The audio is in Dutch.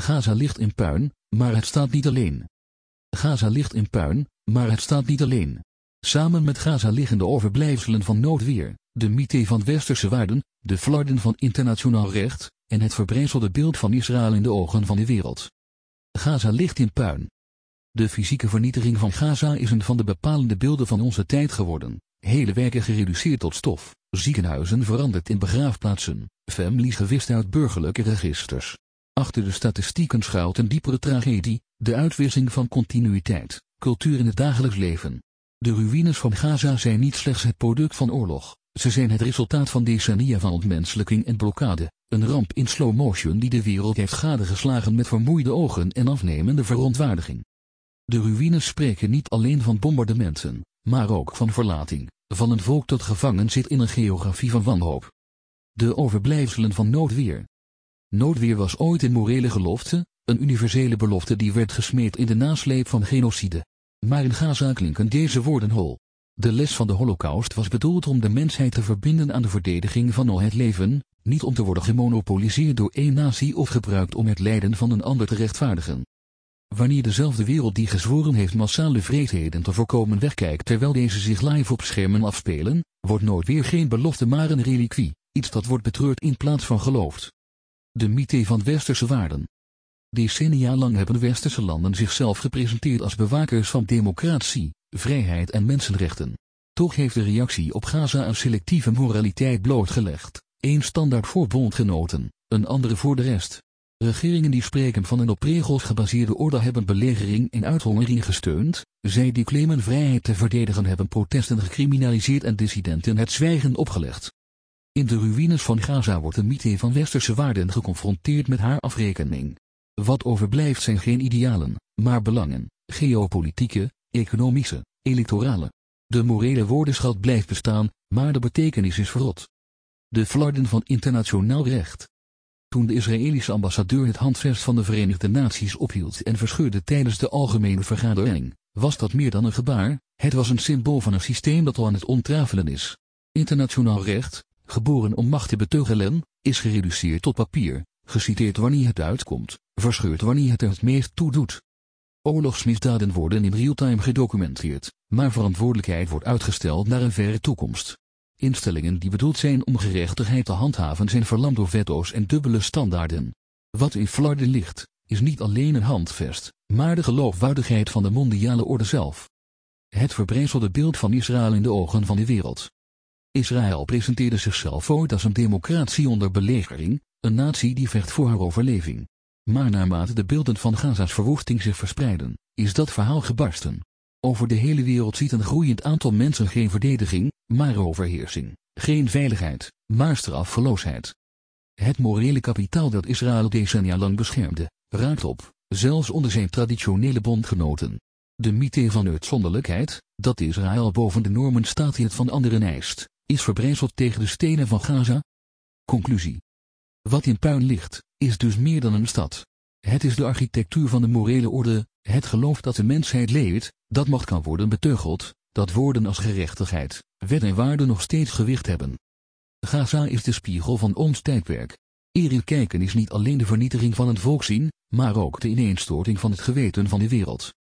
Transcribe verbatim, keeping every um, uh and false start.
Gaza ligt in puin, maar het staat niet alleen. Gaza ligt in puin, maar het staat niet alleen. Samen met Gaza liggen de overblijfselen van noodweer, de mythe van westerse waarden, de flarden van internationaal recht, en het verbrijzelde beeld van Israël in de ogen van de wereld. Gaza ligt in puin. De fysieke vernietiging van Gaza is een van de bepalende beelden van onze tijd geworden. Hele wijken gereduceerd tot stof, ziekenhuizen veranderd in begraafplaatsen, families gewist uit burgerlijke registers. Achter de statistieken schuilt een diepere tragedie, de uitwissing van continuïteit, cultuur in het dagelijks leven. De ruïnes van Gaza zijn niet slechts het product van oorlog, ze zijn het resultaat van decennia van ontmenselijking en blokkade, een ramp in slow motion die de wereld heeft gadegeslagen met vermoeide ogen en afnemende verontwaardiging. De ruïnes spreken niet alleen van bombardementen, maar ook van verlating, van een volk dat gevangen zit in een geografie van wanhoop. De overblijfselen van noodweer. Noodweer was ooit een morele gelofte, een universele belofte die werd gesmeed in de nasleep van genocide. Maar in Gaza klinken deze woorden hol. De les van de Holocaust was bedoeld om de mensheid te verbinden aan de verdediging van al het leven, niet om te worden gemonopoliseerd door één natie of gebruikt om het lijden van een ander te rechtvaardigen. Wanneer dezelfde wereld die gezworen heeft massale wreedheden te voorkomen wegkijkt terwijl deze zich live op schermen afspelen, wordt noodweer geen belofte maar een reliquie, iets dat wordt betreurd in plaats van geloofd. De mythe van westerse waarden. Decennia lang hebben westerse landen zichzelf gepresenteerd als bewakers van democratie, vrijheid en mensenrechten. Toch heeft de reactie op Gaza een selectieve moraliteit blootgelegd, één standaard voor bondgenoten, een andere voor de rest. Regeringen die spreken van een op regels gebaseerde orde hebben belegering en uithongering gesteund, zij die claimen vrijheid te verdedigen hebben protesten gecriminaliseerd en dissidenten het zwijgen opgelegd. In de ruïnes van Gaza wordt de mythe van westerse waarden geconfronteerd met haar afrekening. Wat overblijft zijn geen idealen, maar belangen, geopolitieke, economische, electorale. De morele woordenschat blijft bestaan, maar de betekenis is verrot. De flarden van internationaal recht. Toen de Israëlische ambassadeur het handvest van de Verenigde Naties ophield en verscheurde tijdens de algemene vergadering, was dat meer dan een gebaar, het was een symbool van een systeem dat al aan het ontrafelen is. Internationaal recht, geboren om macht te beteugelen, is gereduceerd tot papier, geciteerd wanneer het uitkomt, verscheurd wanneer het er het meest toe doet. Oorlogsmisdaden worden in real-time gedocumenteerd, maar verantwoordelijkheid wordt uitgesteld naar een verre toekomst. Instellingen die bedoeld zijn om gerechtigheid te handhaven zijn verlamd door veto's en dubbele standaarden. Wat in flarden ligt, is niet alleen een handvest, maar de geloofwaardigheid van de mondiale orde zelf. Het verbrijzelde beeld van Israël in de ogen van de wereld. Israël presenteerde zichzelf ooit als een democratie onder belegering, een natie die vecht voor haar overleving. Maar naarmate de beelden van Gaza's verwoesting zich verspreiden, is dat verhaal gebarsten. Over de hele wereld ziet een groeiend aantal mensen geen verdediging, maar overheersing, geen veiligheid, maar straffeloosheid. Het morele kapitaal dat Israël decennia lang beschermde, raakt op, zelfs onder zijn traditionele bondgenoten. De mythe van uitzonderlijkheid, dat Israël boven de normen staat die het van anderen eist, is verbrijzeld tegen de stenen van Gaza. Conclusie. Wat in puin ligt, is dus meer dan een stad. Het is de architectuur van de morele orde, het geloof dat de mensheid leeft, dat macht kan worden beteugeld, dat woorden als gerechtigheid, wet en waarde nog steeds gewicht hebben. Gaza is de spiegel van ons tijdperk. Erin kijken is niet alleen de vernietiging van een volk zien, maar ook de ineenstorting van het geweten van de wereld.